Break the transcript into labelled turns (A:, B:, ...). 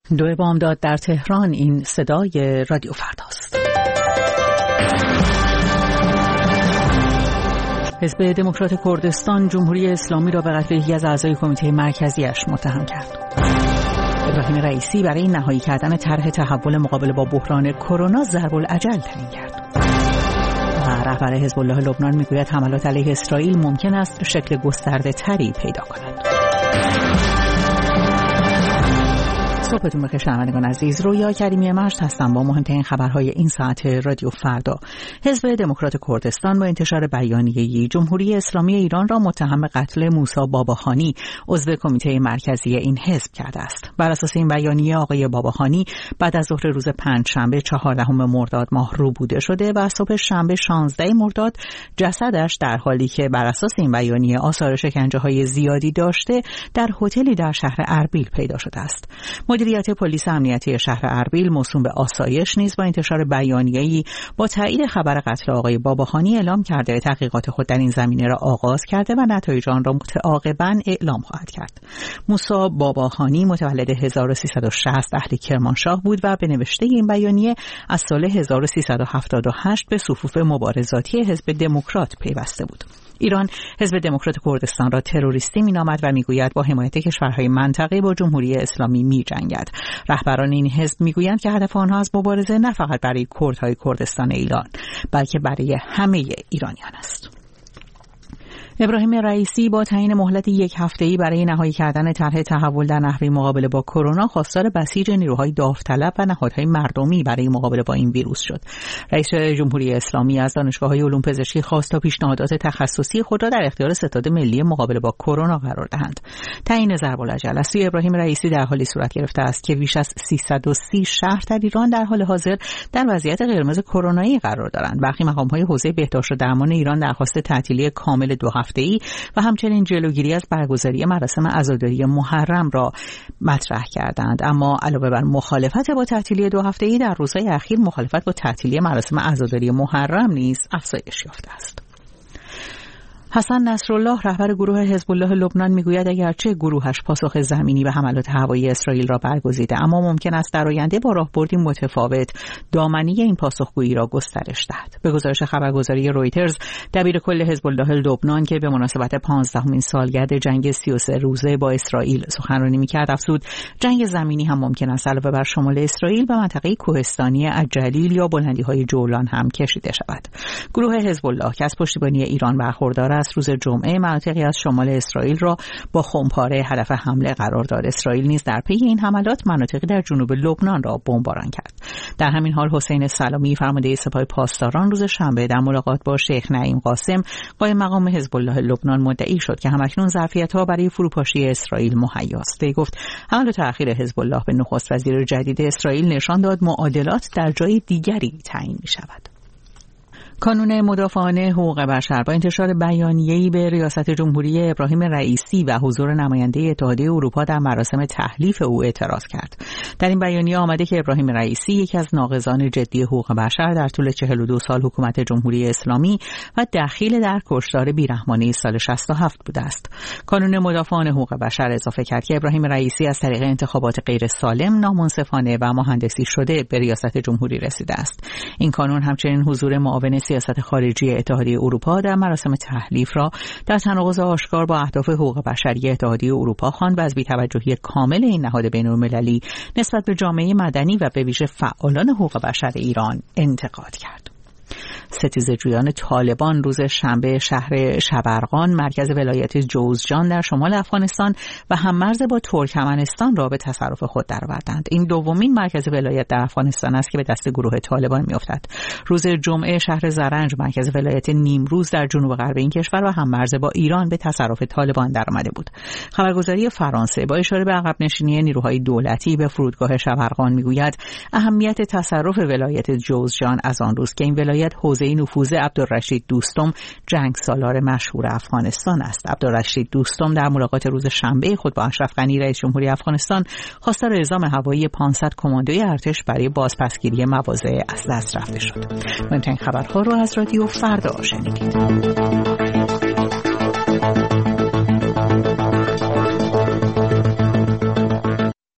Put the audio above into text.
A: دو بامداد در تهران. این صدای رادیو فرداست. حزب دموکرات کردستان جمهوری اسلامی را به قتل یکی از اعضای کمیته مرکزیش متهم کرد. ابراهیم رئیسی برای نهایی کردن طرح تحول مقابله با بحران کرونا ضرب‌الاجل تعیین کرد. و رهبر حزب الله لبنان میگوید حملات علیه اسرائیل ممکن است شکل گسترده‌تری پیدا کند. صبحتون بخیر شنوندگان عزیز. رویا کریمی مشت هستم با مهمترین خبرهای این ساعت رادیو فردا. حزب دموکرات کردستان با انتشار بیانیه‌ای جمهوری اسلامی ایران را متهم به قتل موسی باباخانی عضو کمیته مرکزی این حزب کرده است. بر اساس این بیانیه آقای باباخانی بعد از ظهر روز پنجشنبه 14 مرداد ماه روبوده شده و صبح شنبه 16 مرداد جسدش در حالی که بر اساس این بیانیه آثار شکنجه‌های زیادی داشته در هتلی در شهر اربیل پیدا شده است. مدیریت پلیس امنیتی شهر اربیل موسوم به آسایش نیز با انتشار بیانیه‌ای با تایید خبر قتل آقای باباخانی اعلام کرده تحقیقات خود در این زمینه را آغاز کرده و نتایج آن را متعاقباً اعلام خواهد کرد. موسی باباخانی متولد 1360 اهل کرمانشاه بود و به نوشته این بیانیه از سال 1378 به صفوف مبارزاتی حزب دموکرات پیوسته بود. ایران حزب دموکرات کردستان را تروریستی می‌نامد و می‌گوید با حمایت کشورهای منطقه با جمهوری اسلامی می‌جنگد. رهبران این حزب می‌گویند که هدف آنها از مبارزه نه فقط برای کردهای کردستان ایران بلکه برای همه ایرانیان است. ابراهیم رئیسی با تعیین مهلت یک هفته‌ای برای نهایی کردن طرح تحول در نحوه مقابله با کرونا خواستار بسیج نیروهای داوطلب و نهادهای مردمی برای مقابله با این ویروس شد. رئیس جمهوری اسلامی از دانشگاه‌های علوم پزشکی خواست تا پیشنهادات تخصصی خود را در اختیار ستاد ملی مقابله با کرونا قرار دهند. تعیین ضرب‌الاجل از سوی ابراهیم رئیسی در حالی صورت گرفته است که بیش از 330 شهر در ایران در حال حاضر در وضعیت قرمز کرونایی قرار دارند. برخی مقام‌های حوزه بهداشت و درمان ایران درخواست تعطیلی کامل 2 هفته‌ای و همچنین جلوگیری از برگزاری مراسم عزاداری محرم را مطرح کردند. اما علاوه بر مخالفت با تعطیلی 2 هفته‌ای در روزهای اخیر مخالفت با تعطیلی مراسم عزاداری محرم نیز افزایش یافته است. حسن نصرالله رهبر گروه حزب الله لبنان میگوید اگرچه گروهش پاسخ زمینی به حملات هوایی اسرائیل را برگزیده اما ممکن است در آینده با راهبردی متفاوت دامنی این پاسخگویی را گسترش دهد. به گزارش خبرگزاری رویترز دبیرکل حزب الله لبنان که به مناسبت 15مین سالگرد جنگ 33 روزه با اسرائیل سخنرانی می‌کرد افزود جنگ زمینی هم ممکن است علاوه بر شمال اسرائیل به منطقه کوهستانی الجلیل یا بلندی‌های جولان هم کشیده شود. گروه حزب الله که از پشتیبانی ایران برخوردار روز جمعه مناطقی از شمال اسرائیل را با خمپاره هدف حمله قرار داد. اسرائیل نیز در پی این حملات مناطقی در جنوب لبنان را بمباران کرد. در همین حال حسین سلامی فرمانده سپاه پاسداران روز شنبه در ملاقات با شیخ نعیم قاسم قائم مقام حزب الله لبنان مدعی شد که همکنون ظرفیت‌ها برای فروپاشی اسرائیل مهیاست. وی گفت حمل و تأخیر حزب الله به نخست وزیر جدید اسرائیل نشان داد معادلات در جای دیگری تعیین می‌شود. کانون مدافعان حقوق بشر با انتشار بیانیه‌ای به ریاست جمهوری ابراهیم رئیسی و حضور نماینده اتحادیه اروپا در مراسم تحلیف او اعتراض کرد. در این بیانیه آمده که ابراهیم رئیسی یکی از ناقضان جدی حقوق بشر در طول 42 سال حکومت جمهوری اسلامی و دخیل در کشتار بیرحمانه سال 67 بوده است. کانون مدافعان حقوق بشر اضافه کرد که ابراهیم رئیسی از طریق انتخابات غیر سالم، نامنصفانه و مهندسی شده به ریاست جمهوری رسیده است. این کانون همچنین حضور معاون سیاست خارجی اتحادیه اروپا در مراسم تحلیف را در تناقض آشکار با اهداف حقوق بشری اتحادیه اروپا خواند و از بی‌توجهی کامل این نهاد بین‌المللی نسبت به جامعه مدنی و به ویژه فعالان حقوق بشر ایران انتقاد کرد. ستیزجویان طالبان روز شنبه شهر شبرغان مرکز ولایت جوزجان در شمال افغانستان و هم‌مرز با ترکمنستان را به تصرف خود درآوردند. این دومین مرکز ولایت در افغانستان است که به دست گروه طالبان می‌افتد. روز جمعه شهر زرنج مرکز ولایت نیمروز در جنوب غرب این کشور و هم‌مرز با ایران به تصرف طالبان درآمده بود. خبرگزاری فرانسه با اشاره به عقب نشینی نیروهای دولتی به فرودگاه شبرغان می‌گوید اهمیت تصرف ولایت جوزجان از آن روز که این ولایت حوزه نفوذ عبدالرشید دوستم جنگ سالار مشهور افغانستان است. عبدالرشید دوستم در ملاقات روز شنبه خود با اشرف غنی رئیس جمهوری افغانستان خواستار اعزام هوایی 500 کماندوی ارتش برای بازپسگیری مواضع از دست رفته شد. مهمترین خبرها رو از رادیو فردا شنیدید.